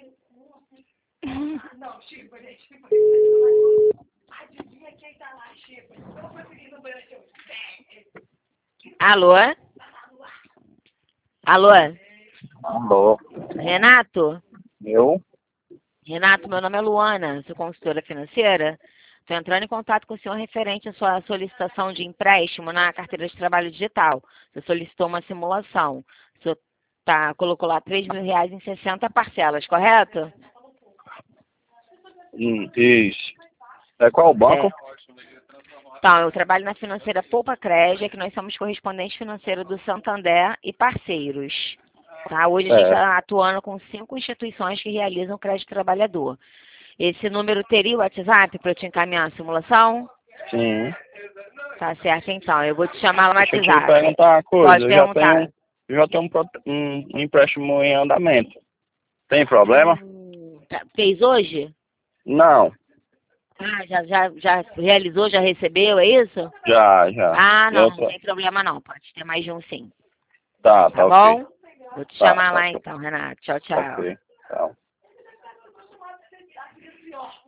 Não, Chico, gente. Adivinha quem tá lá, Chico? Não consegui no banheiro. Alô? Alô? Alô, Renato? eu? Renato, meu nome é Luana, sou consultora financeira. Estou entrando em contato com o senhor referente à sua solicitação de empréstimo na carteira de trabalho digital. Você solicitou uma simulação. O senhor colocou lá R$ 3.000 em 60 parcelas, correto? Isso. É qual banco? É. Então, eu trabalho na financeira Poupa Crédito, que nós somos correspondente financeiro do Santander e parceiros. Tá? Hoje a gente É. está atuando com 5 instituições que realizam crédito trabalhador. Esse número teria o WhatsApp para eu te encaminhar a simulação? Sim. Tá certo, então. Eu vou te chamar no Deixa eu te WhatsApp. perguntar uma coisa. Pode perguntar. Eu já tenho um empréstimo em andamento. Tem problema? Fez hoje? Não. Ah, já realizou, já recebeu, é isso? Já. Ah, não, Eu não tô... tem problema não. Pode ter mais de um sim. Tá Tá ok. bom? Vou te Tá chamar lá ok. então, Renato. Tchau, tchau. Ok. Tchau.